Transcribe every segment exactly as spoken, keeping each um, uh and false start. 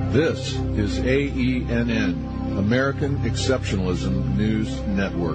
This is A E N N, American Exceptionalism News Network.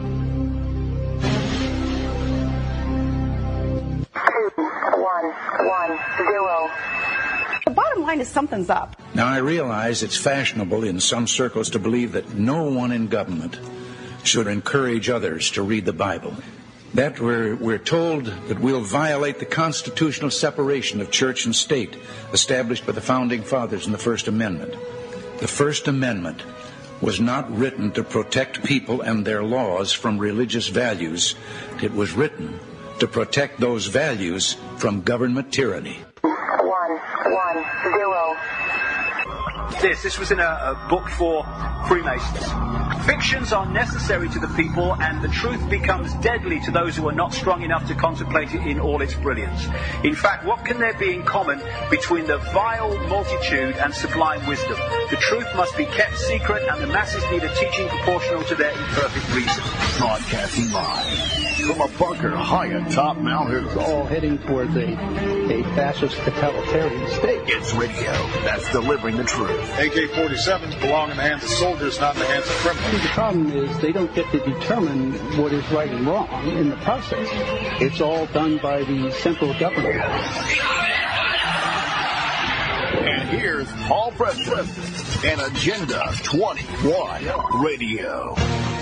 One, one, zero. The bottom line is something's up. Now, I realize it's fashionable in some circles to believe that no one in government should encourage others to read the Bible. That we're, we're told that we'll violate the constitutional separation of church and state established by the Founding Fathers in the First Amendment. The First Amendment was not written to protect people and their laws from religious values. It was written to protect those values from government tyranny. One, one, zero. This, this was in a, a book for Freemasons. Fictions are necessary to the people, and the truth becomes deadly to those who are not strong enough to contemplate it in all its brilliance. In fact, what can there be in common between the vile multitude and sublime wisdom? The truth must be kept secret, and the masses need a teaching proportional to their imperfect reason. Broadcasting live from a bunker high atop Mount Hood. All heading towards a, a fascist totalitarian state. It's radio that's delivering the truth. A K forty-sevens belong in the hands of soldiers, not in the hands of criminals. The problem is they don't get to determine what is right and wrong in the process. It's all done by the central government. And here's Paul Preston and Agenda twenty-one Radio.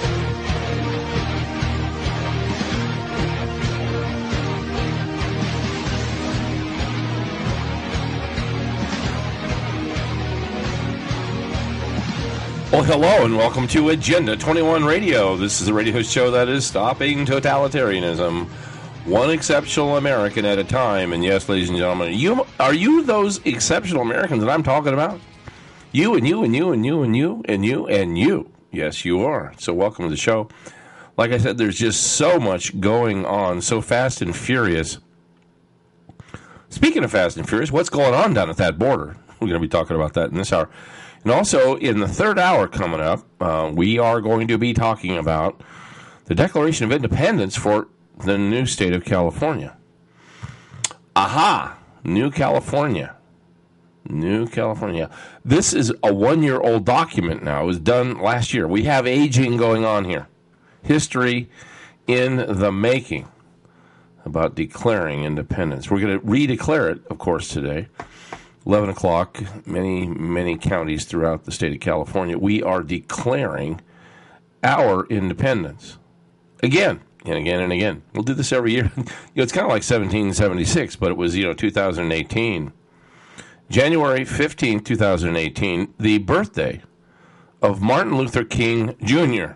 Well, hello and welcome to Agenda twenty-one Radio. This is a radio show that is stopping totalitarianism, one exceptional American at a time. And yes, ladies and gentlemen, you are you those exceptional Americans that I'm talking about? You and you and you and you and you and you and you. Yes, you are. So welcome to the show. Like I said, there's just so much going on, so fast and furious. Speaking of fast and furious, what's going on down at that border? We're going to be talking about that in this hour. And also, in the third hour coming up, uh, we are going to be talking about the Declaration of Independence for the new state of California. Aha! New California. New California. This is a one-year-old document now. It was done last year. We have aging going on here. History in the making about declaring independence. We're going to redeclare it, of course, today. eleven o'clock, many, many counties throughout the state of California, we are declaring our independence. Again, and again, and again. We'll do this every year. You know, it's kind of like seventeen seventy-six, but it was, you know, two thousand eighteen. January fifteenth, twenty eighteen, the birthday of Martin Luther King Junior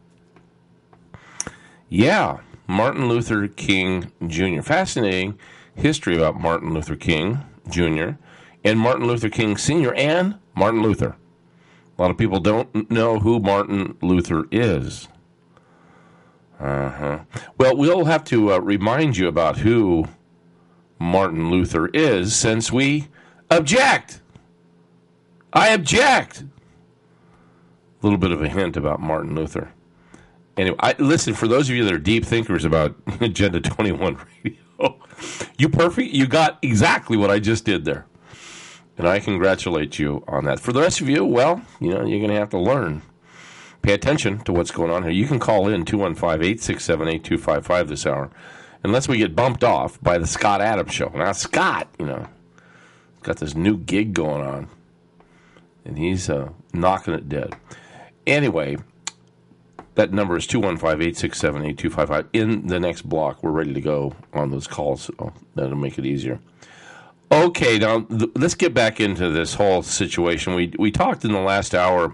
Yeah, Martin Luther King Junior Fascinating history about Martin Luther King Junior and Martin Luther King Senior and Martin Luther. A lot of people don't know who Martin Luther is. Uh-huh. Well, we'll have to uh, remind you about who Martin Luther is since we object. I object. A little bit of a hint about Martin Luther. Anyway, I, listen, for those of you that are deep thinkers about Agenda twenty-one Radio, you perfect. You got exactly what I just did there. And I congratulate you on that. For the rest of you, well, you know, you're going to have to learn. Pay attention to what's going on here. You can call in two one five, eight six seven, eight two five five this hour, unless we get bumped off by the Scott Adams Show. Now, Scott, you know, got this new gig going on, and he's uh, knocking it dead. Anyway, that number is two one five, eight six seven, eight two five five. In the next block, we're ready to go on those calls, so that'll make it easier. Okay, now th- let's get back into this whole situation. We we talked in the last hour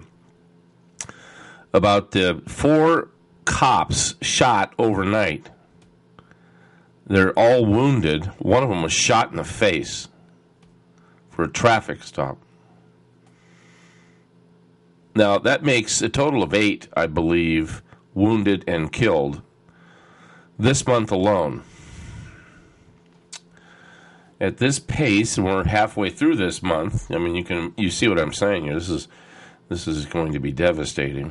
about the four cops shot overnight. They're all wounded. One of them was shot in the face for a traffic stop. Now, that makes a total of eight, I believe, wounded and killed this month alone. At this pace, and we're halfway through this month, I mean, you can you see what I'm saying here. This is this is going to be devastating.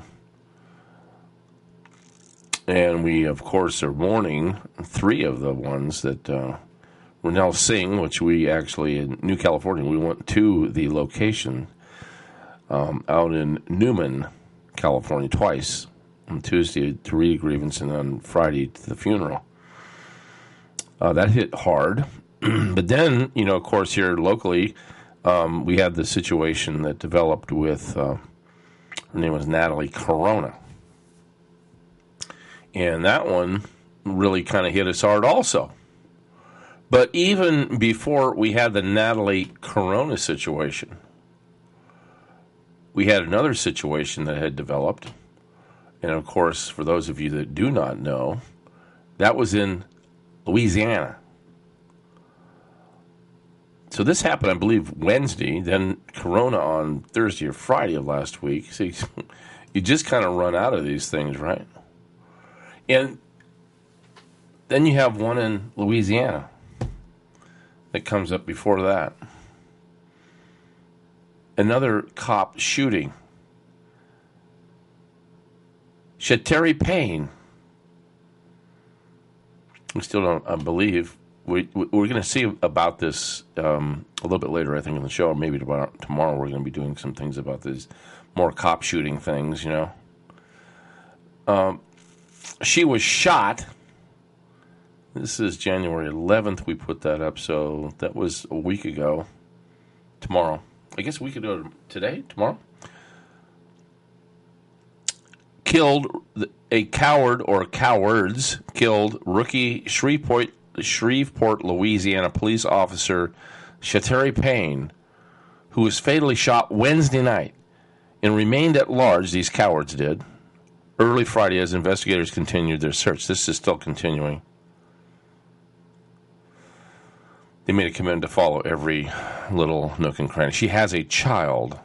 And we, of course, are warning three of the ones that uh, Ronell Singh, which we actually, in New California, we went to the location. um, out in Newman, California, twice. On Tuesday to read a grievance, and on Friday to the funeral. Uh, that hit hard. But then, you know, of course, here locally, um, we had the situation that developed with, uh, her name was Natalie Corona. And that one really kind of hit us hard also. But even before we had the Natalie Corona situation, we had another situation that had developed. And, of course, for those of you that do not know, that was in Louisiana. So this happened, I believe, Wednesday, then Corona on Thursday or Friday of last week. See, you just kind of run out of these things, right? And then you have one in Louisiana that comes up before that. Another cop shooting. Shateri Payne. We still don't uh, believe. We, we're going to see about this um, a little bit later, I think, in the show. Or maybe tomorrow, tomorrow we're going to be doing some things about these more cop shooting things, you know. Um, she was shot. This is January eleventh. We put that up, so that was a week ago. Tomorrow. I guess we could do it today, tomorrow. Killed a coward or cowards killed rookie Shreveport, Shreveport, Louisiana police officer Shateri Payne, who was fatally shot Wednesday night and remained at large. These cowards did early Friday as investigators continued their search. This is still continuing. They made a commitment to follow every little nook and cranny. She has a child.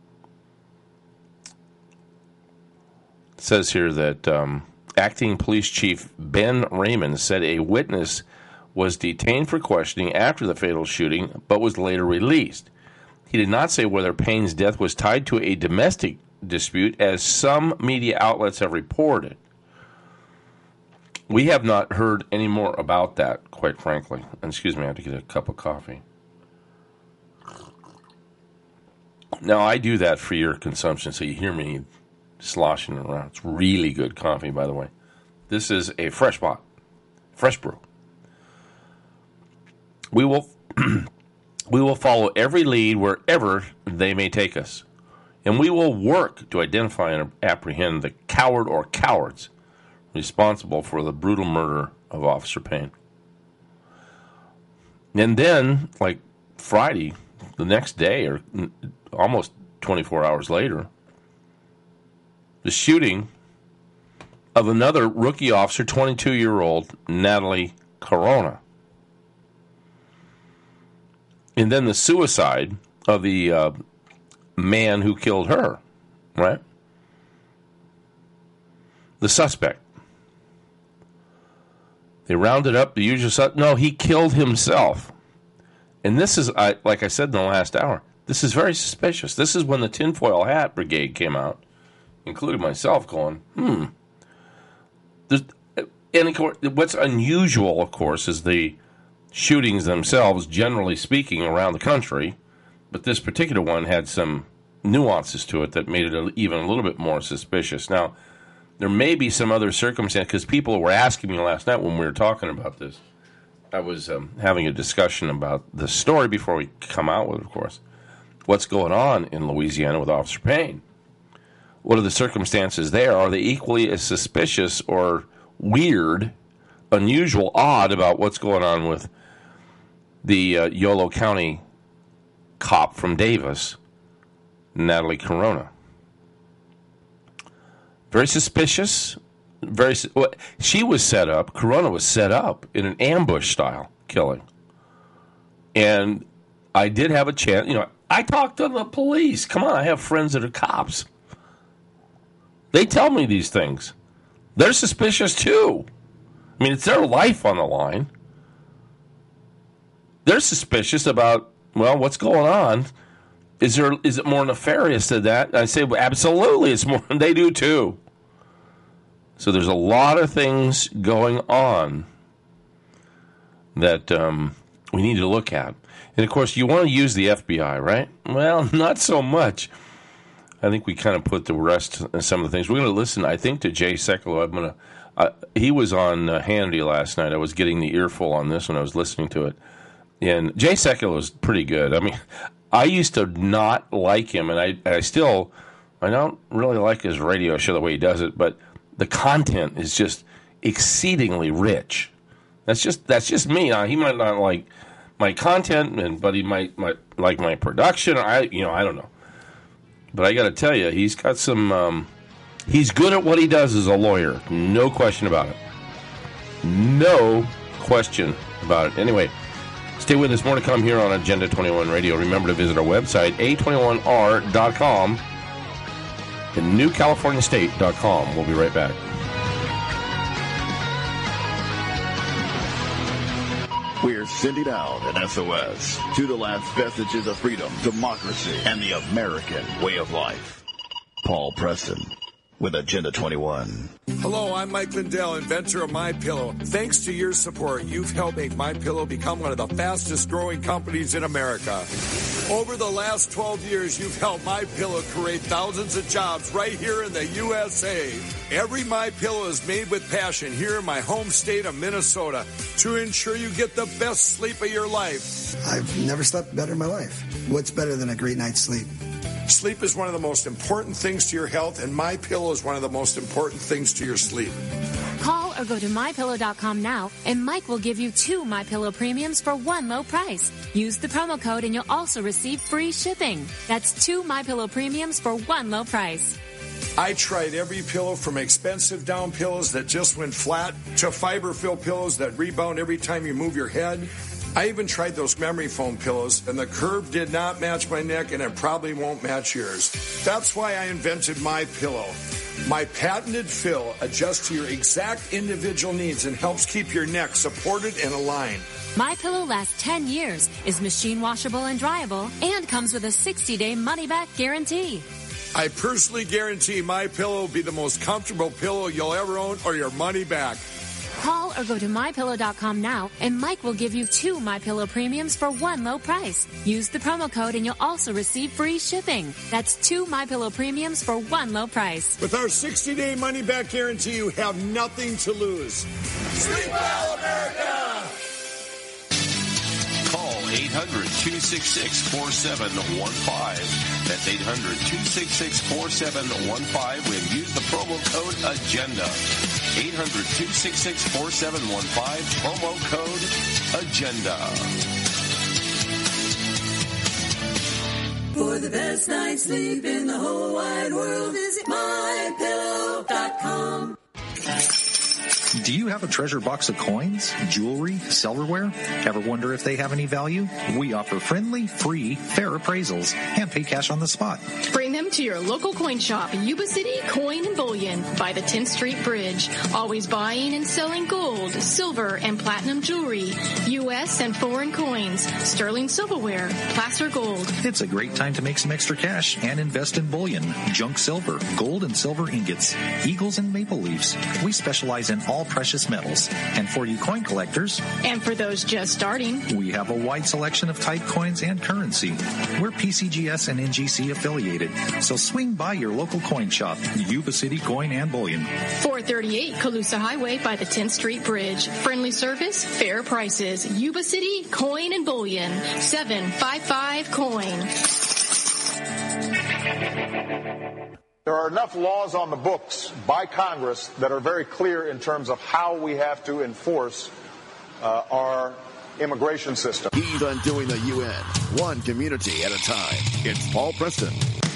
It says here that um, acting police chief Ben Raymond said a witness was detained for questioning after the fatal shooting, but was later released. He did not say whether Payne's death was tied to a domestic dispute, as some media outlets have reported. We have not heard any more about that, quite frankly. And excuse me, I have to get a cup of coffee. Now, I do that for your consumption, so you hear me sloshing around. It's really good coffee, by the way. This is a fresh pot, fresh brew. We will we will follow every lead wherever they may take us, and we will work to identify and apprehend the coward or cowards responsible for the brutal murder of Officer Payne. And then, like Friday, the next day, or almost twenty-four hours later, the shooting of another rookie officer, twenty-two-year-old Natalie Corona. And then the suicide of the uh, man who killed her, right? The suspect. They rounded up the usual suspect. No, he killed himself. And this is, I, like I said in the last hour, this is very suspicious. This is when the tinfoil hat brigade came out, including myself, going, hmm. There's, and of course, what's unusual, of course, is the shootings themselves, generally speaking, around the country. But this particular one had some nuances to it that made it even a little bit more suspicious. Now, there may be some other circumstance, because people were asking me last night when we were talking about this. I was um, having a discussion about the story before we come out with it, of course. What's going on in Louisiana with Officer Payne? What are the circumstances there? Are they equally as suspicious or weird, unusual, odd about what's going on with the uh, Yolo County cop from Davis, Natalie Corona? Very suspicious. Very. Well, she was set up. Corona was set up in an ambush-style killing. And I did have a chance. You know, I talked to the police. Come on, I have friends that are cops. They tell me these things. They're suspicious too. I mean, it's their life on the line. They're suspicious about, well, what's going on? Is there is it more nefarious than that? And I say, well, absolutely, it's more. They do too. So there's a lot of things going on that um, we need to look at. And of course, you want to use the F B I, right? Well, not so much. I think we kind of put the rest in some of the things. We're going to listen, I think, to Jay Sekulow. I'm going to. Uh, he was on uh, Hannity last night. I was getting the earful on this when I was listening to it. And Jay Sekulow is pretty good. I mean, I used to not like him, and I, I still, I don't really like his radio show the way he does it, but the content is just exceedingly rich. That's just that's just me. Now, he might not like my content, and but he might, might like my production. I you know I don't know, but I got to tell you, he's got some. Um, he's good at what he does as a lawyer, no question about it. No question about it. Anyway, stay with us. More to come here on Agenda twenty-one Radio. Remember to visit our website, A twenty-one R dot com and New California State dot com. We'll be right back. We're sending out an S O S to the last vestiges of freedom, democracy, and the American way of life. Paul Preston with Agenda twenty-one. Hello, I'm Mike Lindell, inventor of MyPillow. Thanks to your support, you've helped make MyPillow become one of the fastest growing companies in America. Over the last twelve years, you've helped MyPillow create thousands of jobs right here in the U S A. Every MyPillow is made with passion here in my home state of Minnesota to ensure you get the best sleep of your life. I've never slept better in my life. What's better than a great night's sleep? Sleep is one of the most important things to your health, and MyPillow is one of the most important things to your sleep. Call or go to my pillow dot com now, and Mike will give you two MyPillow premiums for one low price. Use the promo code, and you'll also receive free shipping. That's two MyPillow premiums for one low price. I tried every pillow, from expensive down pillows that just went flat to fiber-filled pillows that rebound every time you move your head. I even tried those memory foam pillows, and the curve did not match my neck, and it probably won't match yours. That's why I invented MyPillow. My patented fill adjusts to your exact individual needs and helps keep your neck supported and aligned. MyPillow lasts ten years, is machine washable and dryable, and comes with a sixty-day money-back guarantee. I personally guarantee MyPillow will be the most comfortable pillow you'll ever own, or your money back. Call or go to my pillow dot com now, and Mike will give you two MyPillow premiums for one low price. Use the promo code, and you'll also receive free shipping. That's two MyPillow premiums for one low price. With our sixty-day money-back guarantee, you have nothing to lose. Sleep well, America! Call eight hundred, two six six, four seven one five. That's eight hundred, two six six, four seven one five. And use the promo code AGENDA. eight hundred, two six six, four seven one five. Promo code AGENDA. For the best night's sleep in the whole wide world, visit my pillow dot com. Do you have a treasure box of coins, jewelry, silverware? Ever wonder if they have any value? We offer friendly, free, fair appraisals and pay cash on the spot. Bring them to your local coin shop, Yuba City Coin and Bullion by the tenth Street Bridge. Always buying and selling gold, silver, and platinum jewelry, U S and foreign coins, sterling silverware, placer gold. It's a great time to make some extra cash and invest in bullion, junk silver, gold and silver ingots, eagles and maple leaves. We specialize in all precious metals. And for you coin collectors, and for those just starting, we have a wide selection of type coins and currency. We're P C G S and N G C affiliated, so swing by your local coin shop, Yuba City Coin and Bullion. four thirty-eight Colusa Highway by the tenth Street Bridge. Friendly service, fair prices. Yuba City Coin and Bullion. seven five five coin. There are enough laws on the books by Congress that are very clear in terms of how we have to enforce uh, our immigration system. He's undoing the U N, one community at a time. It's Paul Preston.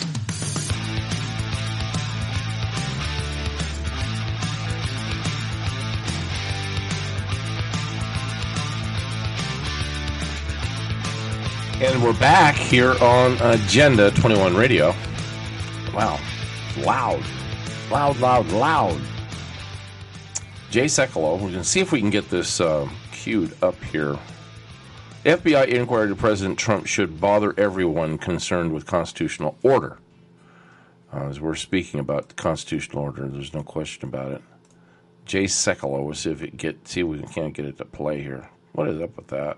And we're back here on Agenda twenty-one Radio. Wow. Loud. Loud, loud, loud. Jay Sekulow. We're going to see if we can get this uh, queued up here. F B I inquiry to President Trump should bother everyone concerned with constitutional order. Uh, as we're speaking about the constitutional order, there's no question about it. Jay Sekulow. We'll see if it get see if we can't get it to play here. What is up with that?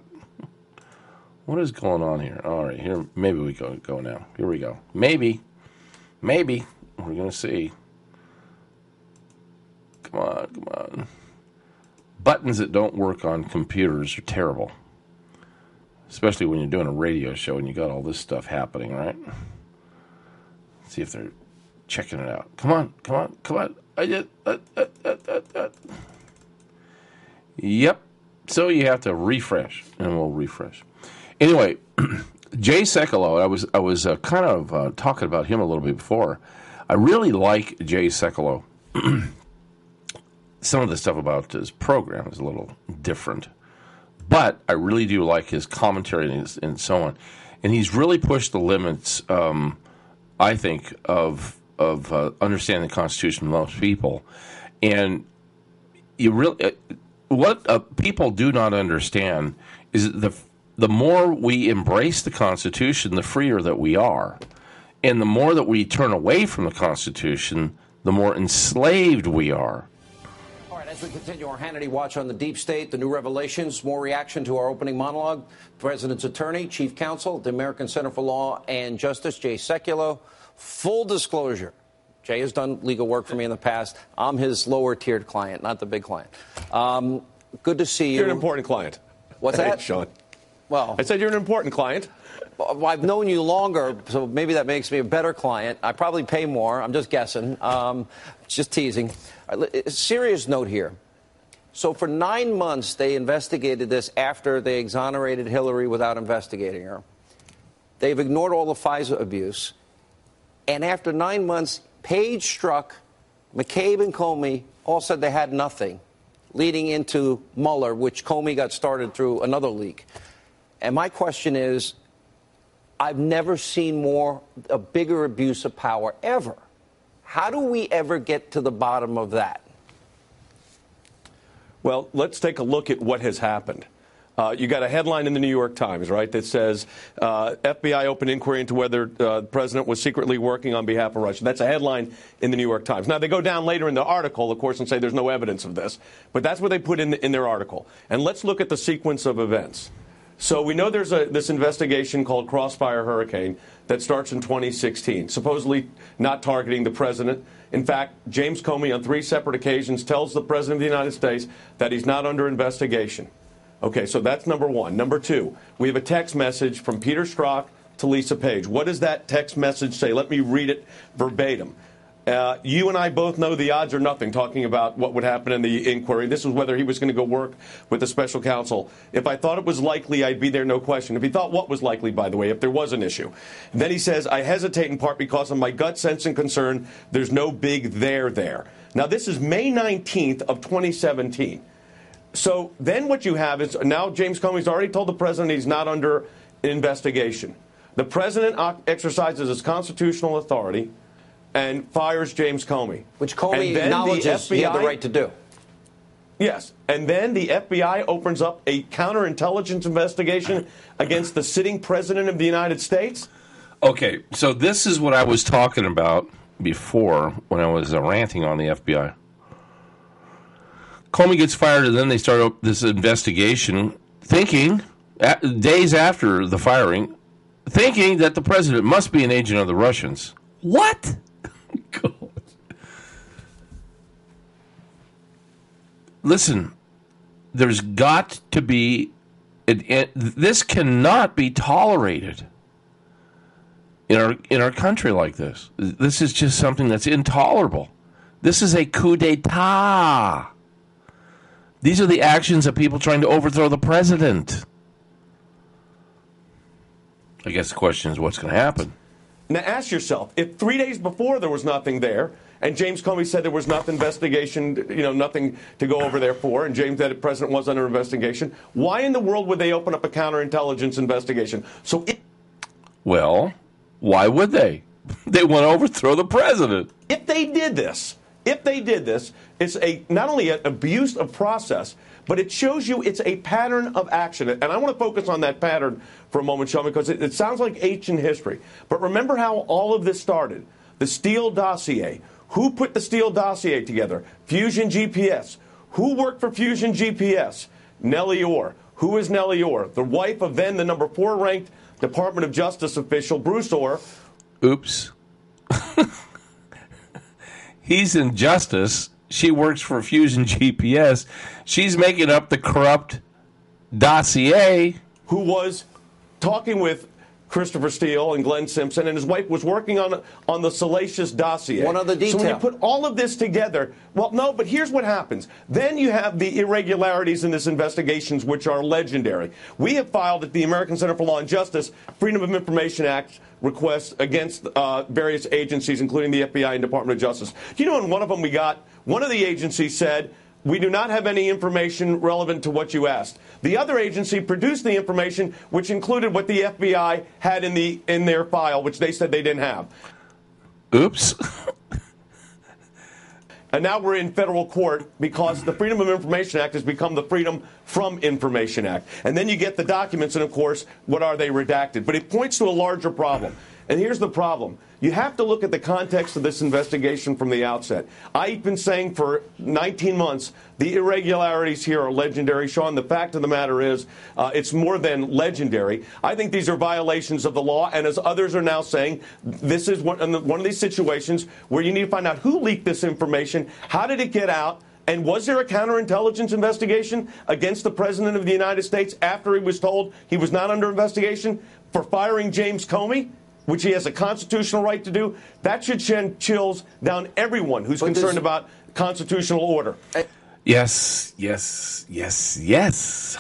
What is going on here? All right, here maybe we go go now. Here we go. Maybe. Maybe. We're going to see. Come on, come on. Buttons that don't work on computers are terrible. Especially when you're doing a radio show and you got all this stuff happening, right? Let's see if they're checking it out. Come on, come on, come on. I just, uh, uh, uh, uh, uh. Yep. So you have to refresh, and we'll refresh. Anyway, Jay Sekulow, I was I was uh, kind of uh, talking about him a little bit before. I really like Jay Sekulow. Some of the stuff about his program is a little different, but I really do like his commentary and, his, and so on. And he's really pushed the limits, um, I think, of of uh, understanding the Constitution of most people. And you really, uh, what uh, people do not understand is the the more we embrace the Constitution, the freer that we are, and the more that we turn away from the Constitution, the more enslaved we are. As we continue our Hannity Watch on the deep state, the new revelations, more reaction to our opening monologue. President's attorney, chief counsel at the American Center for Law and Justice, Jay Sekulow. Full disclosure, Jay has done legal work for me in the past. I'm his lower-tiered client, not the big client. Um, good to see you. You're an important client. What's hey, that? Sean. Well, I said you're an important client. Well, I've known you longer, so maybe that makes me a better client. I probably pay more. I'm just guessing. Um, just teasing. A serious note here. So for nine months, they investigated this after they exonerated Hillary without investigating her. They've ignored all the FISA abuse. And after nine months, Page, Strzok, McCabe, and Comey all said they had nothing, leading into Mueller, which Comey got started through another leak. And my question is, I've never seen more, a bigger abuse of power ever. How do we ever get to the bottom of that? Well, let's take a look at what has happened. Uh, you got a headline in the New York Times, right, that says uh, F B I opened inquiry into whether uh, the president was secretly working on behalf of Russia. That's a headline in the New York Times. Now, they go down later in the article, of course, and say there's no evidence of this. But that's what they put in, the, in their article. And let's look at the sequence of events. So we know there's a, this investigation called Crossfire Hurricane that starts in twenty sixteen, supposedly not targeting the president. In fact, James Comey on three separate occasions tells the president of the United States that he's not under investigation. Okay, so that's number one. Number two, we have a text message from Peter Strzok to Lisa Page. What does that text message say? Let me read it verbatim. Uh, you and I both know the odds are nothing, talking about what would happen in the inquiry. This was whether he was going to go work with the special counsel. If I thought it was likely, I'd be there, no question. If he thought what was likely, by the way, if there was an issue. And then he says, I hesitate in part because of my gut sense and concern. There's no big there there. Now, this is May nineteenth of twenty seventeen. So then what you have is now James Comey's already told the president he's not under investigation. The president exercises his constitutional authority and fires James Comey. Which Comey acknowledges he had the right to do. Yes. And then the F B I opens up a counterintelligence investigation against the sitting president of the United States. Okay, so this is what I was talking about before when I was uh, ranting on the F B I. Comey gets fired, and then they start this investigation, thinking, days after the firing, thinking that the president must be an agent of the Russians. What? God. Listen, there's got to be, it, it, this cannot be tolerated in our in our country like this. This is just something that's intolerable. This is a coup d'etat. These are the actions of people trying to overthrow the president. I guess the question is what's going to happen. Now ask yourself, if three days before there was nothing there, and James Comey said there was nothing investigation, you know, nothing to go over there for, and James said the president was under investigation, why in the world would they open up a counterintelligence investigation? So, it, well, why would they? They want to overthrow the president. If they did this, if they did this, it's a not only an abuse of process, but it shows you it's a pattern of action. And I want to focus on that pattern for a moment, Sean, because it, it sounds like ancient history. But remember how all of this started. The Steele dossier. Who put the Steele dossier together? Fusion G P S. Who worked for Fusion G P S? Nellie Ohr. Who is Nellie Ohr? The wife of then the number four ranked Department of Justice official, Bruce Ohr. Oops. He's in Justice. She works for Fusion G P S. She's making up the corrupt dossier. Who was talking with Christopher Steele and Glenn Simpson, and his wife was working on on the salacious dossier. One other detail. So when you put all of this together, well, no, but here's what happens. Then you have the irregularities in this investigations, which are legendary. We have filed at the American Center for Law and Justice Freedom of Information Act requests against uh, various agencies, including the F B I and Department of Justice. Do you know in one of them we got, one of the agencies said, we do not have any information relevant to what you asked. The other agency produced the information, which included what the F B I had in the in their file, which they said they didn't have. Oops. And now we're in federal court because the Freedom of Information Act has become the Freedom from Information Act. And then you get the documents, and of course, what are they redacted? But it points to a larger problem. And here's the problem. You have to look at the context of this investigation from the outset. I've been saying for nineteen months, the irregularities here are legendary. Sean, the fact of the matter is, uh, it's more than legendary. I think these are violations of the law, and as others are now saying, this is one, one of these situations where you need to find out who leaked this information, how did it get out, and was there a counterintelligence investigation against the President of the United States after he was told he was not under investigation for firing James Comey, which he has a constitutional right to do? That should send chills down everyone who's But concerned there's- about constitutional order. Yes, yes, yes, yes.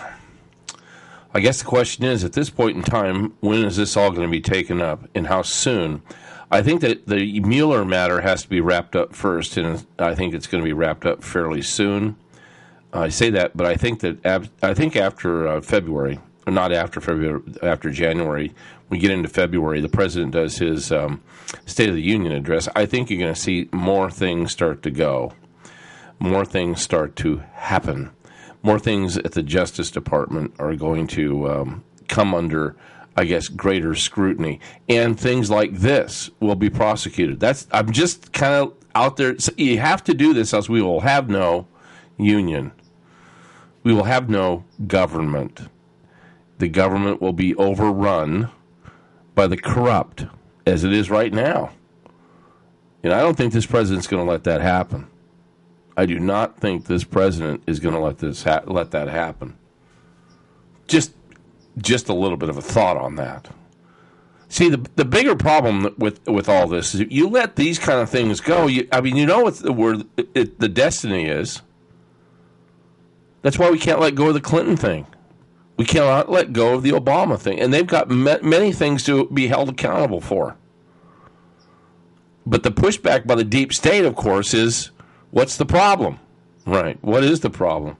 I guess the question is, at this point in time, when is this all going to be taken up and how soon? I think that the Mueller matter has to be wrapped up first, and I think it's going to be wrapped up fairly soon. I say that, but I think that ab- I think after uh, February, or not after February, after January, we get into February, the president does his um, State of the Union address. I think you're going to see more things start to go, more things start to happen, more things at the Justice Department are going to um, come under, I guess, greater scrutiny, and things like this will be prosecuted. That's I'm just kind of out there. So you have to do this, else we will have no union. We will have no government. The government will be overrun by the corrupt, as it is right now. And I don't think this president's going to let that happen. I do not think this president is going to let this ha- let that happen. Just, just a little bit of a thought on that. See, the the bigger problem with with all this is if you let these kind of things go. You, I mean, you know what the where it, the destiny is. That's why we can't let go of the Clinton thing. We cannot let go of the Obama thing. And they've got ma- many things to be held accountable for. But the pushback by the deep state, of course, is what's the problem? Right. What is the problem?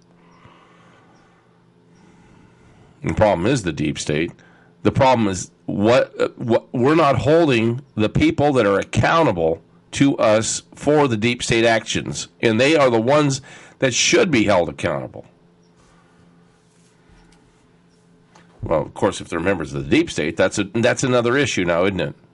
The problem is the deep state. The problem is what, uh, what we're not holding the people that are accountable to us for the deep state actions. And they are the ones that should be held accountable. Well, of course, if they're members of the deep state, that's a, that's another issue now, isn't it?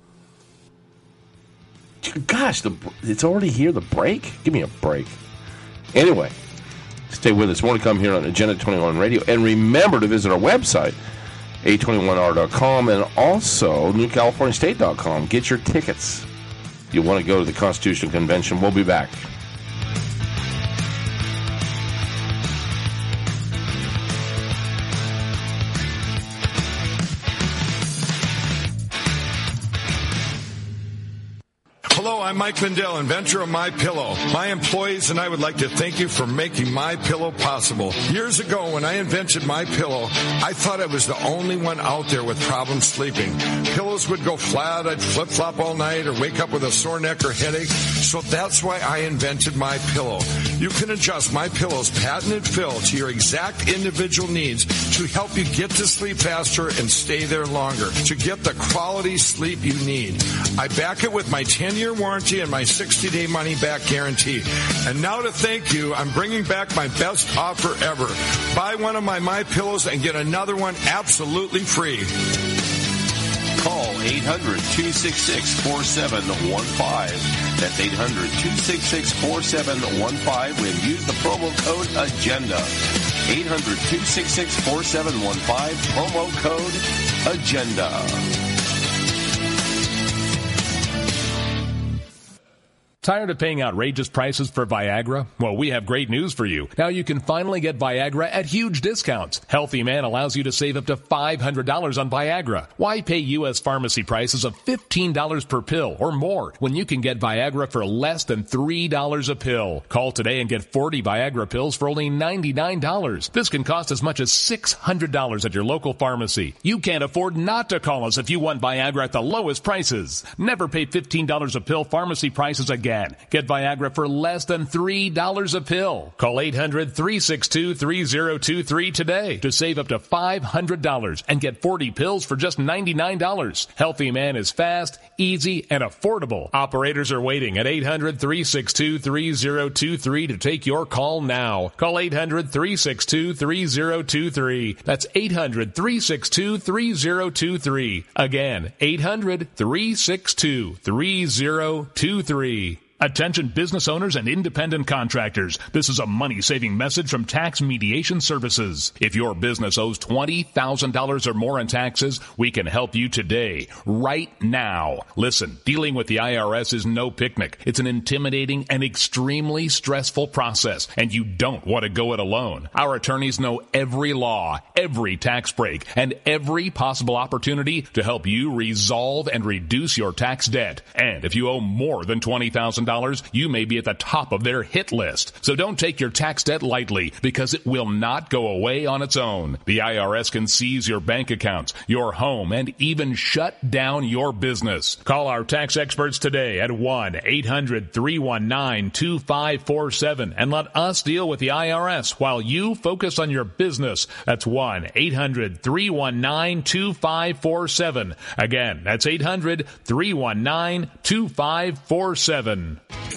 Gosh, the, it's already here, the break? Give me a break. Anyway, stay with us. More to come here on Agenda twenty-one Radio. And remember to visit our website, A twenty-one R dot com, and also New California State dot com. Get your tickets. You want to go to the Constitutional Convention. We'll be back. Hello, I'm Mike Lindell, inventor of MyPillow. My employees and I would like to thank you for making MyPillow possible. Years ago, when I invented MyPillow, I thought I was the only one out there with problems sleeping. Pillows would go flat, I'd flip-flop all night, or wake up with a sore neck or headache. So that's why I invented MyPillow. You can adjust MyPillow's patented fill to your exact individual needs to help you get to sleep faster and stay there longer, to get the quality sleep you need. I back it with my ten-year warranty and my sixty-day money-back guarantee. And now to thank you, I'm bringing back my best offer ever. Buy one of my MyPillows and get another one absolutely free. Call eight hundred, two six six, four seven one five. That's eight hundred, two six six, four seven one five and use the promo code AGENDA. eight hundred, two six six, four seven one five, promo code AGENDA. Tired of paying outrageous prices for Viagra? Well, we have great news for you. Now you can finally get Viagra at huge discounts. Healthy Man allows you to save up to five hundred dollars on Viagra. Why pay U S pharmacy prices of fifteen dollars per pill or more when you can get Viagra for less than three dollars a pill? Call today and get forty Viagra pills for only ninety-nine dollars. This can cost as much as six hundred dollars at your local pharmacy. You can't afford not to call us if you want Viagra at the lowest prices. Never pay fifteen dollars a pill pharmacy prices again. Get Viagra for less than three dollars a pill. Call eight hundred, three six two, three zero two three today to save up to five hundred dollars and get forty pills for just ninety-nine dollars. Healthy Man is fast, easy, and affordable. Operators are waiting at eight hundred, three six two, three zero two three to take your call now. Call eight hundred, three six two, three zero two three. That's eight hundred, three six two, three zero two three. Again, eight hundred, three six two, three zero two three. Attention business owners and independent contractors. This is a money-saving message from Tax Mediation Services. If your business owes twenty thousand dollars or more in taxes, we can help you today, right now. Listen, dealing with the I R S is no picnic. It's an intimidating and extremely stressful process, and you don't want to go it alone. Our attorneys know every law, every tax break, and every possible opportunity to help you resolve and reduce your tax debt. And if you owe more than twenty thousand dollars, you may be at the top of their hit list. So don't take your tax debt lightly, because it will not go away on its own. The I R S can seize your bank accounts, your home, and even shut down your business. Call our tax experts today at one eight hundred, three one nine, two five four seven and let us deal with the I R S while you focus on your business. That's one eight hundred, three one nine, two five four seven. Again, that's eight hundred, three one nine, two five four seven.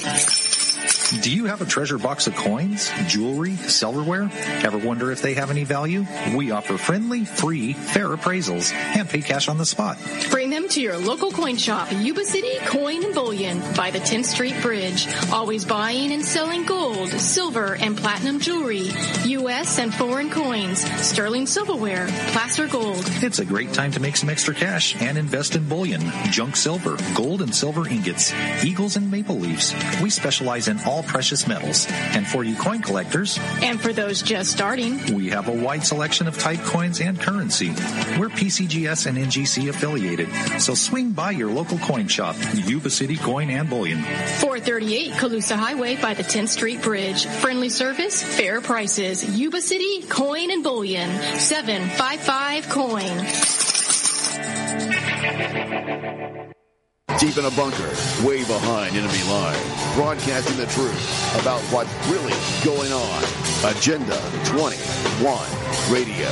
Do you have a treasure box of coins, jewelry, silverware? Ever wonder if they have any value? We offer friendly, free, fair appraisals and pay cash on the spot. Bring them to your local coin shop, Yuba City Coin and Bullion by the tenth Street Bridge. Always buying and selling gold, silver, and platinum jewelry, U S and foreign coins, sterling silverware, placer gold. It's a great time to make some extra cash and invest in bullion, junk silver, gold and silver ingots, eagles and maple leaves. We specialize in all precious metals. And for you coin collectors, and for those just starting, we have a wide selection of type coins and currency. We're P C G S and N G C affiliated, so swing by your local coin shop, Yuba City Coin and Bullion. four thirty-eight Colusa Highway by the tenth Street Bridge. Friendly service, fair prices. Yuba City Coin and Bullion. seven five five coin. Deep in a bunker, way behind enemy lines, broadcasting the truth about what's really going on. Agenda twenty-one Radio.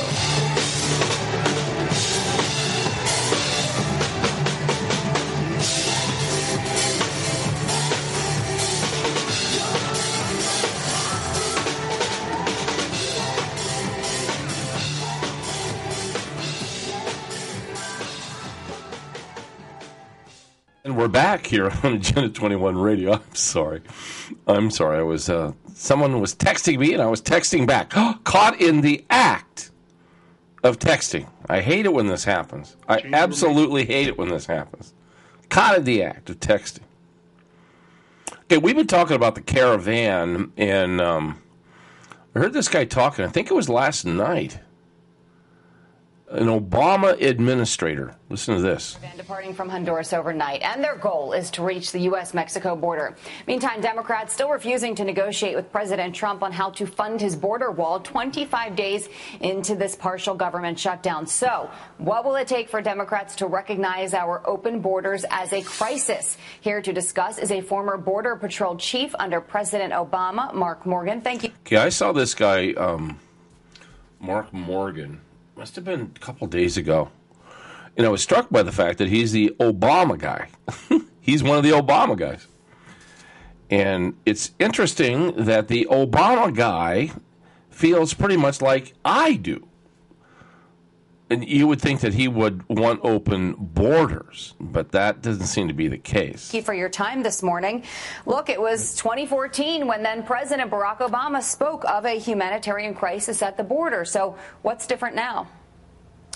And we're back here on Agenda twenty-one Radio. I'm sorry. I'm sorry. I was uh, someone was texting me, and I was texting back. Caught in the act of texting. I hate it when this happens. I absolutely hate it when this happens. Caught in the act of texting. Okay, we've been talking about the caravan, and um, I heard this guy talking. I think it was last night. An Obama administrator. Listen to this. Departing from Honduras overnight, and their goal is to reach the U S Mexico border. Meantime, Democrats still refusing to negotiate with President Trump on how to fund his border wall twenty-five days into this partial government shutdown. So, what will it take for Democrats to recognize our open borders as a crisis? Here to discuss is a former Border Patrol chief under President Obama, Mark Morgan. Thank you. Okay, I saw this guy, um, Mark Morgan. Must have been a couple days ago. And I was struck by the fact that he's the Obama guy. He's one of the Obama guys. And it's interesting that the Obama guy feels pretty much like I do. And you would think that he would want open borders, but that doesn't seem to be the case. Thank you for your time this morning. Look, it was twenty fourteen when then President Barack Obama spoke of a humanitarian crisis at the border. So what's different now?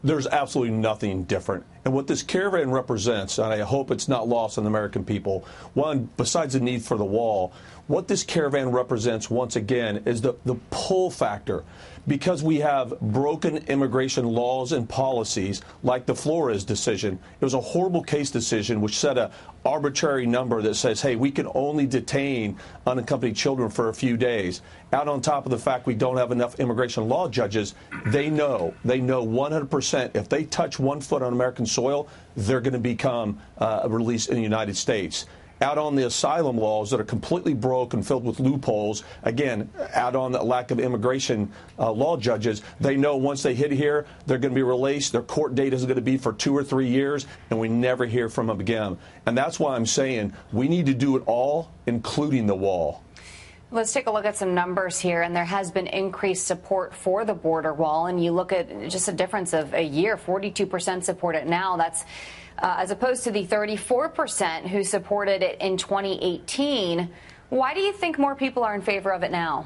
there's absolutely nothing different. And what this caravan represents, and I hope it's not lost on the American people, one, besides the need for the wall, what this caravan represents, once again, is the, the pull factor. Because we have broken immigration laws and policies, like the Flores decision. It was a horrible case decision which set a arbitrary number that says, hey, we can only detain unaccompanied children for a few days. Out on top of the fact we don't have enough immigration law judges, they know, they know one hundred percent if they touch one foot on American soil, they're going to become uh, released in the United States. Out on the asylum laws that are completely broke and filled with loopholes, again, out on the lack of immigration uh, law judges, they know once they hit here, they're going to be released. Their court date is going to be for two or three years, and we never hear from them again. And that's why I'm saying we need to do it all, including the wall. Let's take a look at some numbers here, and there has been increased support for the border wall, and you look at just a difference of a year, forty-two percent support it now. That's uh, as opposed to the thirty-four percent who supported it in twenty eighteen. Why do you think more people are in favor of it now?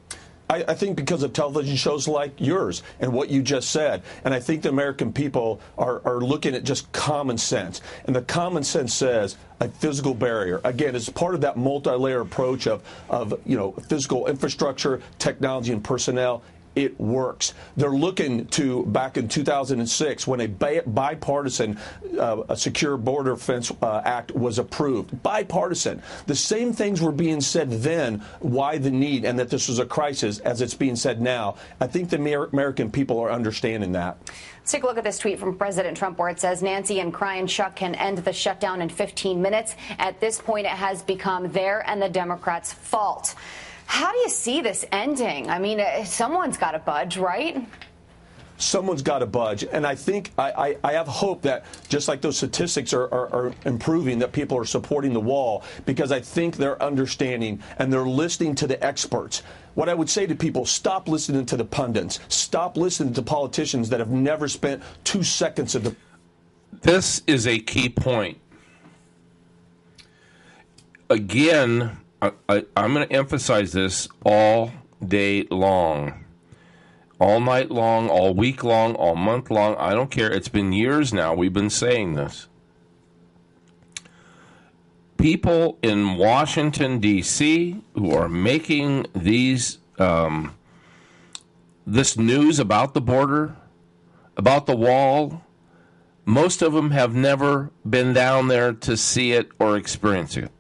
I, I think because of television shows like yours and what you just said. And I think the American people are, are looking at just common sense. And the common sense says a physical barrier. Again, it's part of that multi-layer approach of, of you know, physical infrastructure, technology, and personnel. It works. They're looking to, back in two thousand six, when a bipartisan uh, a Secure Border Fence uh, Act was approved. Bipartisan. The same things were being said then, why the need, and that this was a crisis, as it's being said now. I think the American people are understanding that. Let's take a look at this tweet from President Trump where it says Nancy and Crying Chuck can end the shutdown in fifteen minutes. At this point, it has become their and the Democrats' fault. How do you see this ending? I mean, someone's got to budge, right? Someone's got to budge. And I think I, I, I have hope that just like those statistics are, are, are improving, that people are supporting the wall, because I think they're understanding and they're listening to the experts. What I would say to people, stop listening to the pundits. Stop listening to politicians that have never spent two seconds of the... This is a key point. Again, I, I, I'm going to emphasize this all day long. All night long, all week long, all month long. I don't care. It's been years now we've been saying this. People in Washington, D C, who are making these um, this news about the border, about the wall, most of them have never been down there to see it or experience it.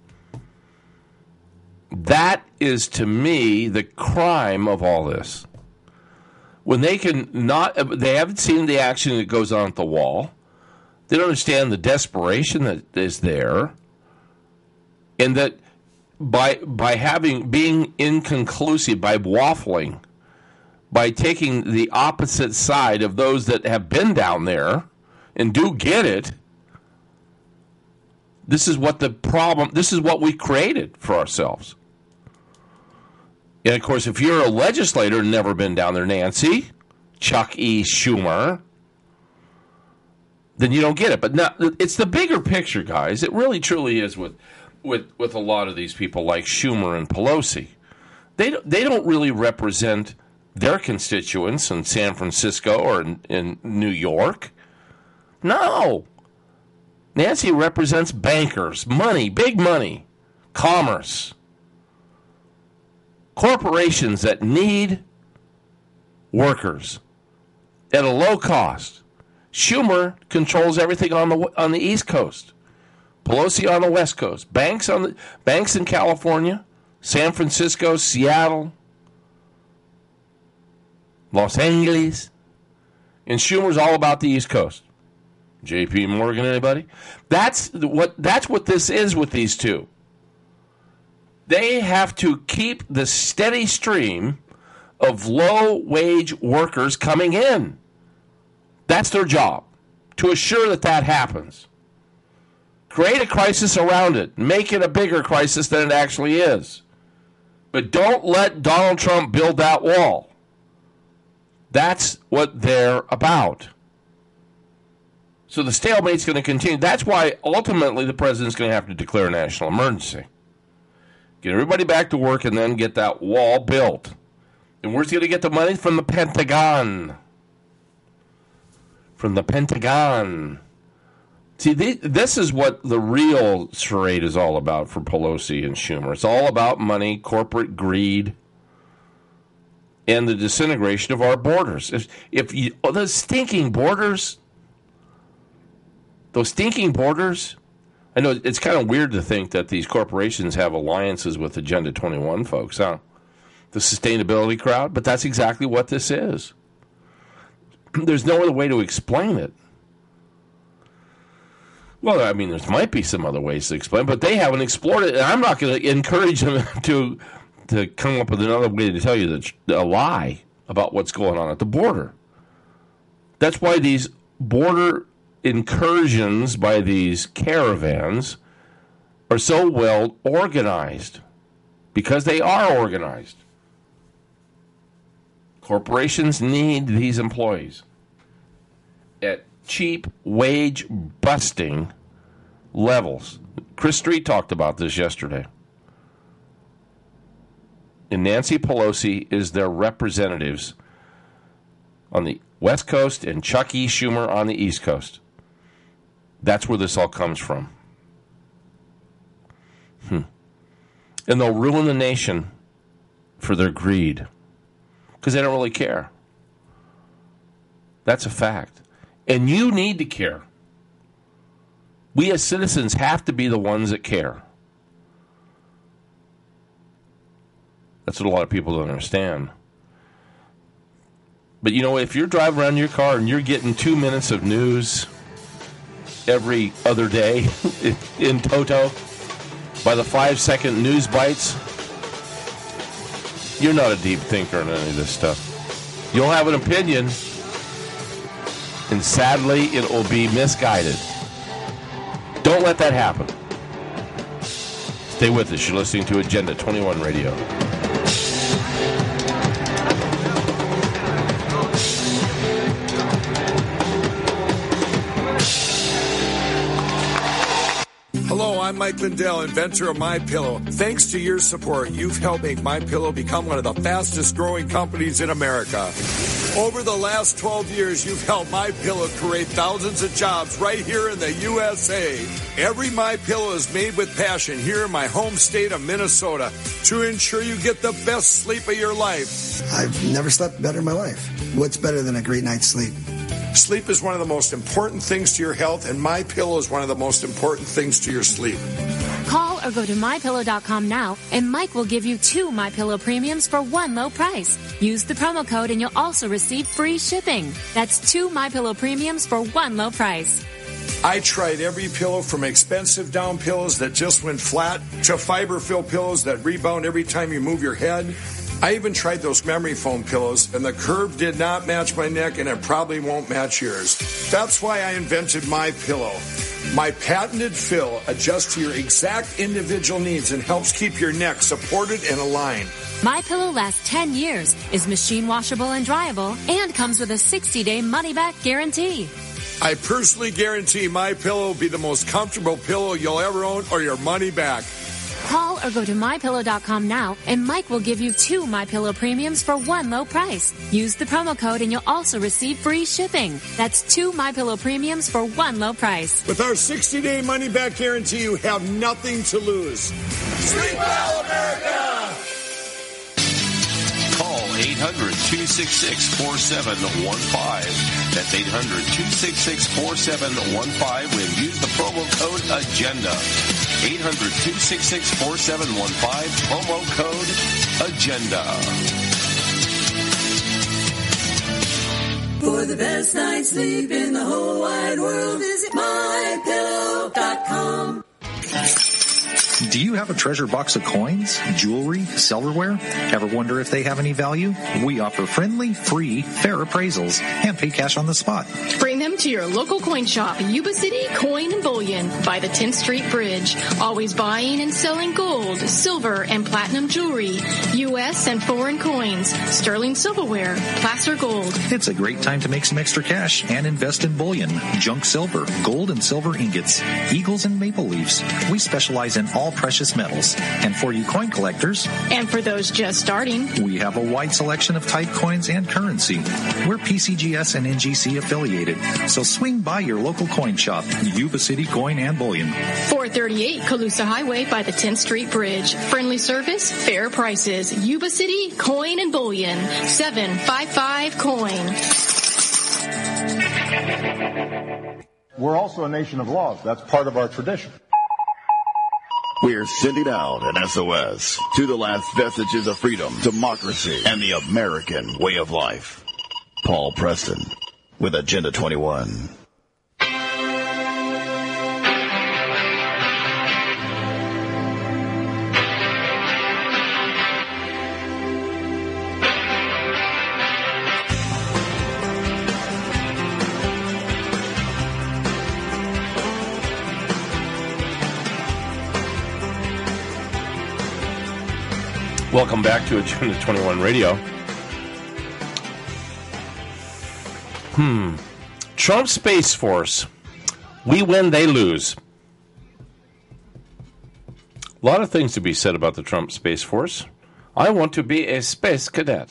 That is, to me, the crime of all this. When they can not, they haven't seen the action that goes on at the wall. They don't understand the desperation that is there, and that by by having being inconclusive, by waffling, by taking the opposite side of those that have been down there and do get it. This is what the problem, this is what we created for ourselves. And, of course, if you're a legislator and never been down there, Nancy, Chuck E. Schumer, then you don't get it. But now, it's the bigger picture, guys. It really, truly is with with, with a lot of these people like Schumer and Pelosi. They don't, they don't really represent their constituents in San Francisco or in, in New York. No. Nancy represents bankers, money, big money, commerce, corporations that need workers at a low cost. Schumer controls everything on the on the East Coast. Pelosi on the West Coast. Banks on the banks in California, San Francisco, Seattle, Los Angeles, and Schumer's all about the East Coast. J P Morgan, anybody? That's what that's what this is with these two. They have to keep the steady stream of low-wage workers coming in. That's their job, to assure that that happens. Create a crisis around it. Make it a bigger crisis than it actually is. But don't let Donald Trump build that wall. That's what they're about. So the stalemate's going to continue. That's why ultimately the president's going to have to declare a national emergency. Get everybody back to work and then get that wall built. And where's he going to get the money? From the Pentagon. from the Pentagon. See, they, this is what the real charade is all about for Pelosi and Schumer. It's all about money, corporate greed, and the disintegration of our borders. If, if you, oh, those stinking borders, those stinking borders, I know it's kind of weird to think that these corporations have alliances with Agenda twenty-one folks, huh? The sustainability crowd, but that's exactly what this is. There's no other way to explain it. Well, I mean, there might be some other ways to explain, but they haven't explored it, and I'm not going to encourage them to to come up with another way to tell you the, a lie about what's going on at the border. That's why these border incursions by these caravans are so well organized, because they are organized. Corporations need these employees at cheap, wage-busting levels. Chris Street talked about this yesterday. And Nancy Pelosi is their representatives on the West Coast and Chuck E. Schumer on the East Coast. That's where this all comes from. Hmm. And they'll ruin the nation for their greed, because they don't really care. That's a fact. And you need to care. We as citizens have to be the ones that care. That's what a lot of people don't understand. But you know, if you're driving around in your car and you're getting two minutes of news every other day in toto by the five-second news bites, you're not a deep thinker on any of this stuff. You'll have an opinion, and sadly, it will be misguided. Don't let that happen. Stay with us. You're listening to Agenda twenty-one Radio. Hello, I'm Mike Lindell, inventor of MyPillow. Thanks to your support, you've helped make MyPillow become one of the fastest growing companies in America. Over the last twelve years, you've helped MyPillow create thousands of jobs right here in the U S A. Every MyPillow is made with passion here in my home state of Minnesota to ensure you get the best sleep of your life. I've never slept better in my life. What's better than a great night's sleep? Sleep is one of the most important things to your health, and MyPillow is one of the most important things to your sleep. Call or go to my pillow dot com now, and Mike will give you two MyPillow premiums for one low price. Use the promo code, and you'll also receive free shipping. That's two MyPillow premiums for one low price. I tried every pillow, from expensive down pillows that just went flat to fiber-filled pillows that rebound every time you move your head. I even tried those memory foam pillows, and the curve did not match my neck, and it probably won't match yours. That's why I invented MyPillow. My patented fill adjusts to your exact individual needs and helps keep your neck supported and aligned. MyPillow lasts ten years, is machine washable and dryable, and comes with a sixty-day money-back guarantee. I personally guarantee MyPillow will be the most comfortable pillow you'll ever own, or your money back. Call or go to my pillow dot com now, and Mike will give you two MyPillow premiums for one low price. Use the promo code, and you'll also receive free shipping. That's two MyPillow premiums for one low price. With our sixty-day money-back guarantee, you have nothing to lose. Sleep well, America! Call eight hundred, two six six, four seven one five. That's eight hundred, two six six, four seven one five and use the promo code AGENDA. eight hundred, two six six, four seven one five, promo code AGENDA. For the best night's sleep in the whole wide world, visit my pillow dot com. Do you have a treasure box of coins, jewelry, silverware? Ever wonder if they have any value? We offer friendly, free, fair appraisals and pay cash on the spot. Bring them to your local coin shop, Yuba City Coin and Bullion, by the tenth Street Bridge. Always buying and selling gold, silver, and platinum jewelry, U S and foreign coins, sterling silverware, placer gold. It's a great time to make some extra cash and invest in bullion, junk silver, gold and silver ingots, eagles and maple leaves. We specialize in all precious metals. And for you coin collectors, and for those just starting, we have a wide selection of type coins and currency. We're P C G S and N G C affiliated, So swing by your local coin shop, Yuba City Coin and Bullion. four thirty-eight Calusa Highway by the tenth Street Bridge. Friendly service, fair prices. Yuba City Coin and Bullion. seven five five coin. We're also a nation of laws. That's part of our tradition. We're sending out an S O S to the last vestiges of freedom, democracy, and the American way of life. Paul Preston with Agenda twenty-one. Welcome back to Agenda twenty-one Radio. Hmm. Trump Space Force. We win, they lose. A lot of things to be said about the Trump Space Force. I want to be a space cadet.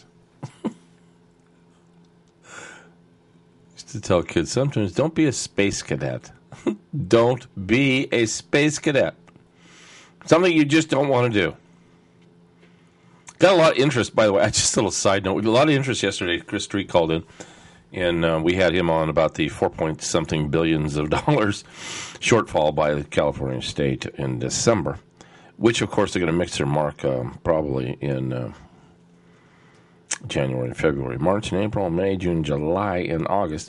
Used to tell kids sometimes, don't be a space cadet. Don't be a space cadet. Something you just don't want to do. Got a lot of interest, by the way. Just a little side note. We had a lot of interest yesterday. Chris Street called in, and uh, we had him on about the four point something billions of dollars shortfall by the California state in December, which, of course, they're going to mix their mark um, probably in uh, January, February, March, and April, May, June, July, and August.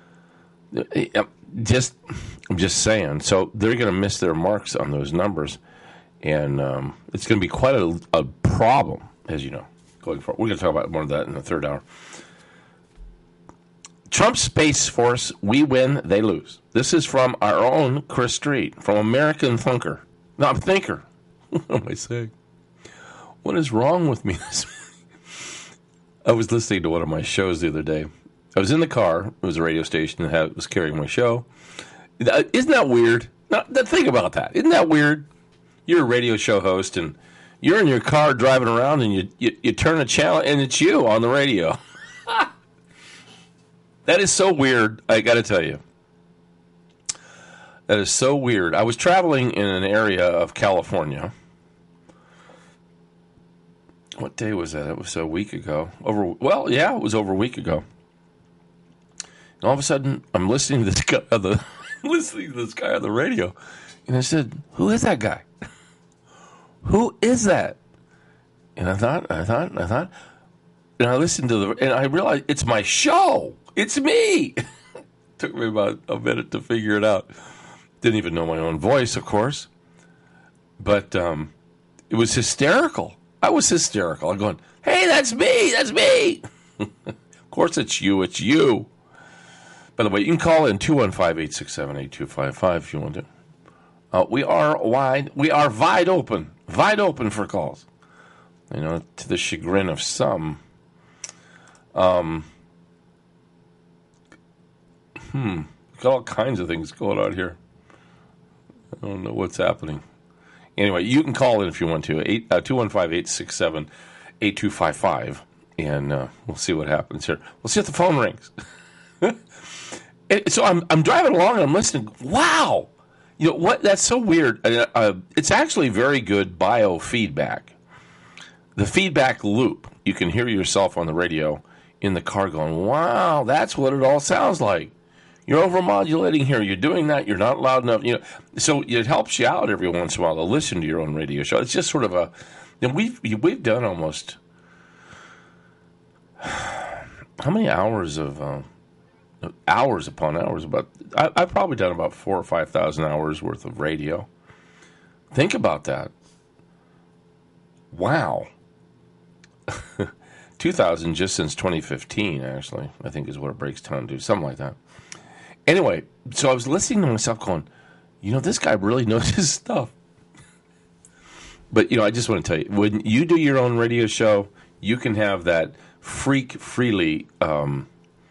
Just, I'm just saying. So they're going to miss their marks on those numbers, and um, it's going to be quite a, a problem. As you know, going forward. We're going to talk about more of that in the third hour. Trump Space Force, we win, they lose. This is from our own Chris Street, from American Thinker. Not Thinker. What am I saying? What is wrong with me this week? I was listening to one of my shows the other day. I was in the car. It was a radio station that had, was carrying my show. Isn't that weird? Now, think about that. Isn't that weird? You're a radio show host, and you're in your car driving around, and you, you, you turn a channel, and it's you on the radio. That is so weird, I got to tell you. That is so weird. I was traveling in an area of California. What day was that? It was a week ago. Over. Well, yeah, it was over a week ago. And all of a sudden, I'm listening to this guy on the listening to this guy on the radio, and I said, "Who is that guy? Who is that?" And I thought, I thought, I thought, and I listened to the, and I realized it's my show. It's me. Took me about a minute to figure it out. Didn't even know my own voice, of course. But um, it was hysterical. I was hysterical. I'm going, hey, that's me. That's me. Of course it's you. It's you. By the way, you can call in two one five, eight six seven, eight two five five if you want to. Uh, we are wide. We are wide open. Wide open for calls. You know, to the chagrin of some. Um... Hmm. Got all kinds of things going on here. I don't know what's happening. Anyway, you can call in if you want to. Eight, uh, two one five, eight six seven, eight two five five, and uh, we'll see what happens here. We'll see if the phone rings. So I'm I'm driving along and I'm listening. Wow! You know what? That's so weird. Uh, uh, it's actually very good biofeedback. The feedback loop. You can hear yourself on the radio in the car going, wow, that's what it all sounds like. You're overmodulating here. You're doing that. You're not loud enough. You know, so it helps you out every once in a while to listen to your own radio show. It's just sort of a. And we've we've done almost how many hours of uh, hours upon hours? About I, I've probably done about four or five thousand hours worth of radio. Think about that. Wow. two thousand just since twenty fifteen, actually, I think is what it breaks down to, something like that. Anyway, so I was listening to myself going, you know, this guy really knows his stuff. But, you know, I just want to tell you, when you do your own radio show, you can have that freak freely um,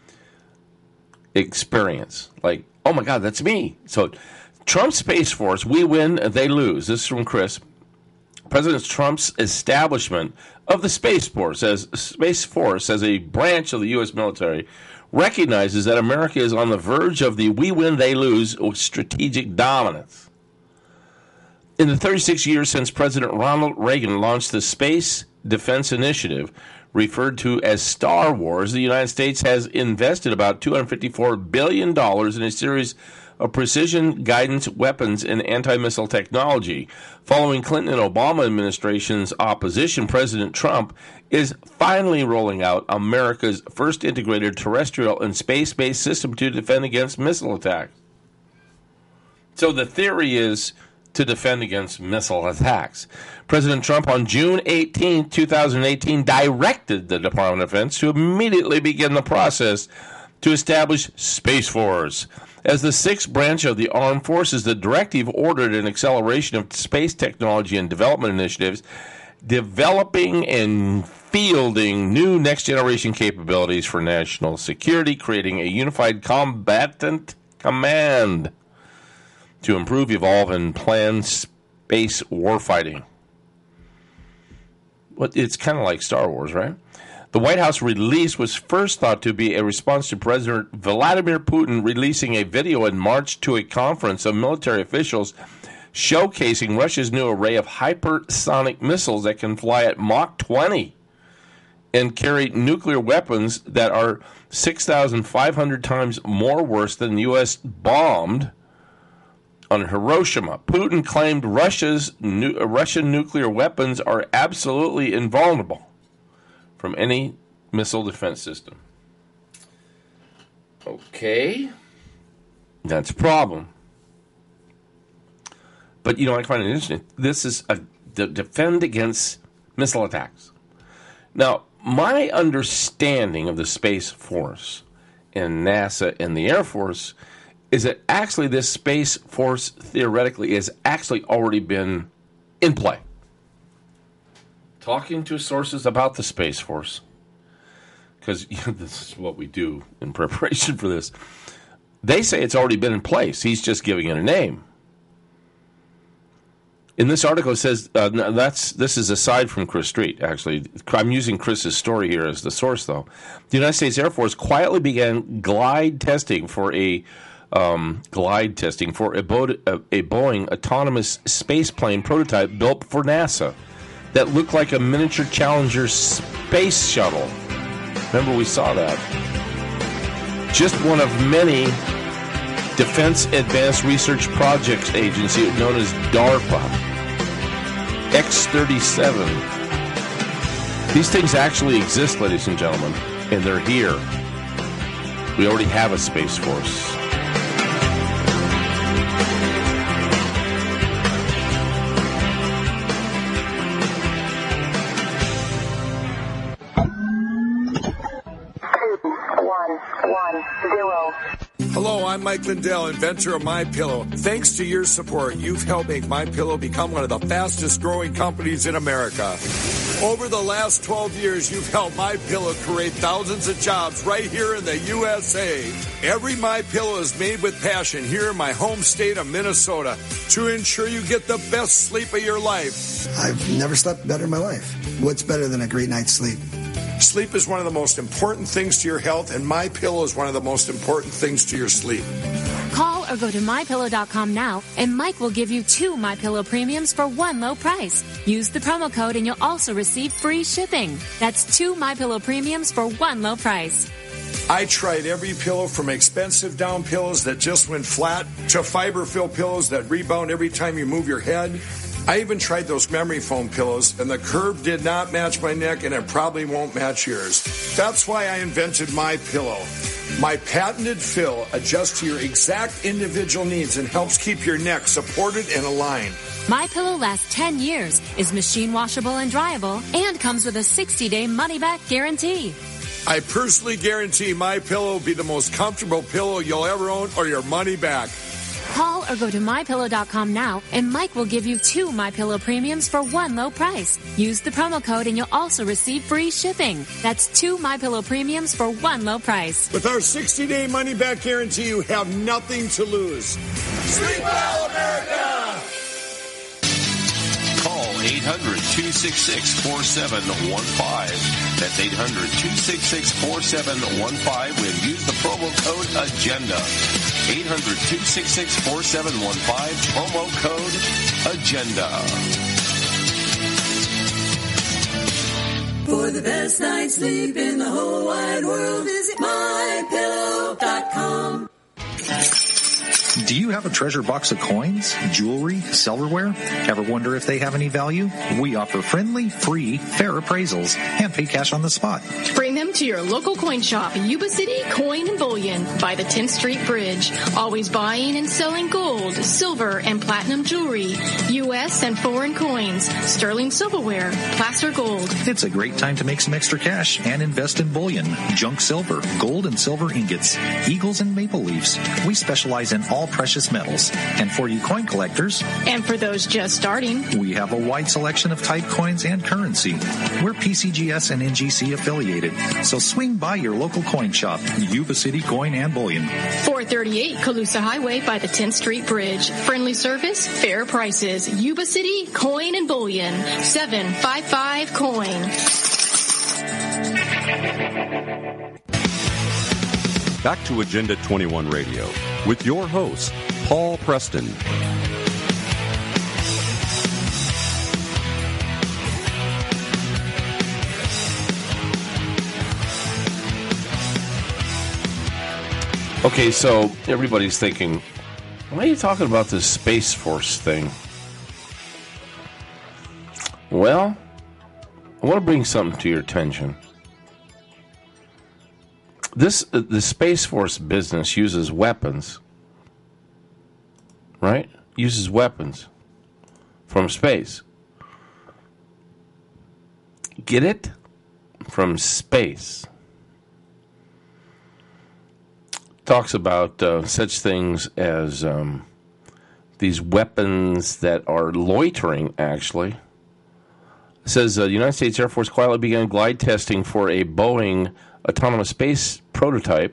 experience. Like, oh, my God, that's me. So Trump Space Force, we win, they lose. This is from Chris. President Trump's establishment of the Space Force as Space Force as a branch of the U S military recognizes that America is on the verge of the we win, they lose strategic dominance. In the thirty-six years since President Ronald Reagan launched the Space Defense Initiative, referred to as Star Wars, the United States has invested about two hundred fifty-four billion dollars in a series of precision guidance weapons and anti-missile technology. Following Clinton and Obama administration's opposition, President Trump is finally rolling out America's first integrated terrestrial and space-based system to defend against missile attacks. So the theory is to defend against missile attacks. President Trump on June eighteenth, twenty eighteen, directed the Department of Defense to immediately begin the process to establish Space Force. As the sixth branch of the armed forces, the directive ordered an acceleration of space technology and development initiatives, developing and fielding new next-generation capabilities for national security, creating a unified combatant command to improve, evolve, and plan space warfighting. Well, it's kind of like Star Wars, right? The White House release was first thought to be a response to President Vladimir Putin releasing a video in March to a conference of military officials showcasing Russia's new array of hypersonic missiles that can fly at Mach twenty and carry nuclear weapons that are six thousand five hundred times more worse than the U S bombed on Hiroshima. Putin claimed Russia's nu- Russian nuclear weapons are absolutely invulnerable from any missile defense system. Okay. That's a problem. But, you know, I find it interesting. This is a de- defend against missile attacks. Now, my understanding of the Space Force and NASA and the Air Force is that actually this Space Force theoretically has actually already been in play. Talking to sources about the Space Force, because you know, this is what we do in preparation for this, they say it's already been in place. He's just giving it a name. In this article, it says, uh, that's this is aside from Chris Street, actually. I'm using Chris's story here as the source, though. The United States Air Force quietly began glide testing for a um, glide testing for a, Bo- a Boeing autonomous spaceplane prototype built for NASA that looked like a miniature Challenger space shuttle. Remember, we saw that. Just one of many Defense Advanced Research Projects Agency, known as DARPA. X thirty-seven. These things actually exist, ladies and gentlemen, and they're here. We already have a Space Force. Hello, I'm Mike Lindell, inventor of MyPillow. Thanks to your support, you've helped make MyPillow become one of the fastest growing companies in America. Over the last twelve years, you've helped MyPillow create thousands of jobs right here in the U S A. Every MyPillow is made with passion here in my home state of Minnesota to ensure you get the best sleep of your life. I've never slept better in my life. What's better than a great night's sleep? Sleep is one of the most important things to your health, and MyPillow is one of the most important things to your sleep. Call or go to my pillow dot com now, and Mike will give you two MyPillow premiums for one low price. Use the promo code, and you'll also receive free shipping. That's two MyPillow premiums for one low price. I tried every pillow from expensive down pillows that just went flat to fiber-filled pillows that rebound every time you move your head. I even tried those memory foam pillows, and the curve did not match my neck, and it probably won't match yours. That's why I invented MyPillow. My patented fill adjusts to your exact individual needs and helps keep your neck supported and aligned. MyPillow lasts ten years, is machine washable and dryable, and comes with a sixty-day money-back guarantee. I personally guarantee MyPillow will be the most comfortable pillow you'll ever own, or your money back. Call or go to my pillow dot com now, and Mike will give you two MyPillow premiums for one low price. Use the promo code, and you'll also receive free shipping. That's two MyPillow premiums for one low price. With our sixty-day money-back guarantee, you have nothing to lose. Sleep well, America! Call eight hundred, two two six six, four seven one five. That's eight hundred, two six six, four seven one five. And use the promo code AGENDA. eight hundred, two six six, four seven one five. Promo code AGENDA. For the best night's sleep in the whole wide world, visit my pillow dot com. Do you have a treasure box of coins, jewelry, silverware? Ever wonder if they have any value? We offer friendly, free, fair appraisals and pay cash on the spot. Bring them to your local coin shop, Yuba City Coin and Bullion, by the tenth Street Bridge. Always buying and selling gold, silver, and platinum jewelry, U S and foreign coins, sterling silverware, placer gold. It's a great time to make some extra cash and invest in bullion, junk silver, gold and silver ingots, eagles and maple leaves. We specialize in all precious metals. And for you coin collectors, and for those just starting, we have a wide selection of type coins and currency. We're P C G S and N G C affiliated, so swing by your local coin shop, Yuba City Coin and Bullion. four thirty-eight Colusa Highway by the tenth Street Bridge. Friendly service, fair prices. Yuba City Coin and Bullion. seven five five coin. Back to Agenda twenty-one Radio with your host, Paul Preston. Okay, so everybody's thinking, why are you talking about this Space Force thing? Well, I want to bring something to your attention. This uh, the Space Force business uses weapons, right? Uses weapons from space. Get it? From space. Talks about uh, such things as um, these weapons that are loitering, actually. It says uh, the United States Air Force quietly began glide testing for a Boeing autonomous space prototype.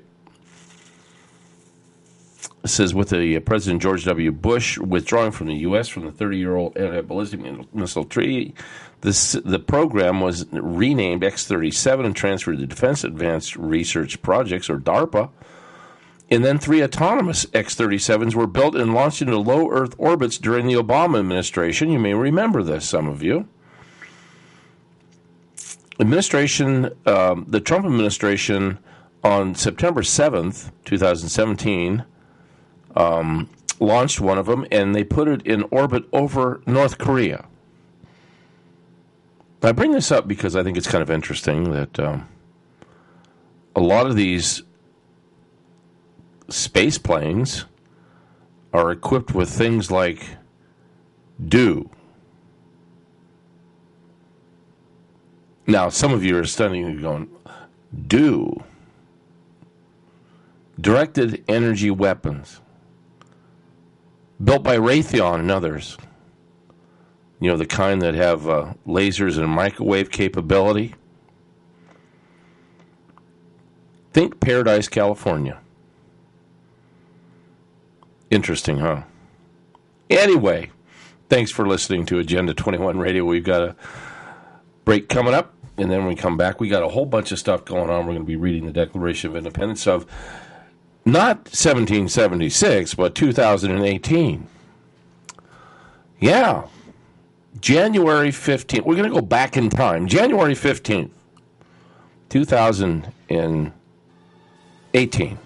It says with the uh, President George W. Bush withdrawing from the U S from the thirty-year-old anti-ballistic missile treaty, this, the program was renamed X thirty-seven and transferred to the Defense Advanced Research Projects, or DARPA. And then three autonomous X thirty-sevens were built and launched into low Earth orbits during the Obama administration. You may remember this, some of you. Administration, um, the Trump administration, on September seventh, twenty seventeen, um, launched one of them, and they put it in orbit over North Korea. I bring this up because I think it's kind of interesting that um, a lot of these space planes are equipped with things like DO. Now, some of you are studying and going, DO. Directed energy weapons. Built by Raytheon and others. You know, the kind that have uh, lasers and microwave capability. Think Paradise, California. Interesting, huh? Anyway, thanks for listening to Agenda twenty-one Radio. We've got a break coming up, and then when we come back, we got a whole bunch of stuff going on. We're going to be reading the Declaration of Independence of not seventeen seventy-six, but two thousand eighteen. Yeah. January fifteenth. We're going to go back in time. January fifteenth, two thousand eighteen.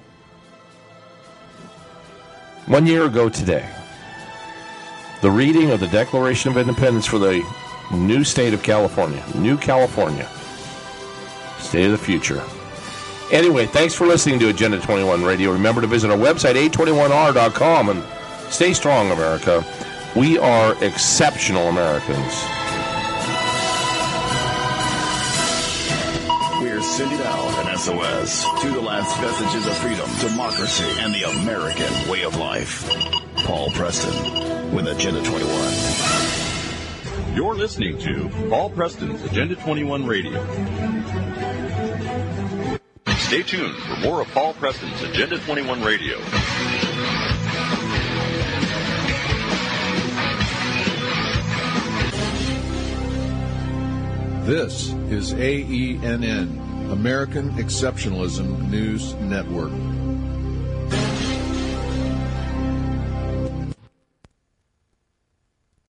One year ago today, the reading of the Declaration of Independence for the new state of California. New California. State of the future. Anyway, thanks for listening to Agenda twenty-one Radio. Remember to visit our website, A twenty-one R dot com, and stay strong, America. We are exceptional Americans. We're sending out an S O S to the last vestiges of freedom, democracy, and the American way of life. Paul Preston with Agenda twenty-one. You're listening to Paul Preston's Agenda twenty-one Radio. Stay tuned for more of Paul Preston's Agenda twenty-one Radio. This is A E N N, American Exceptionalism News Network.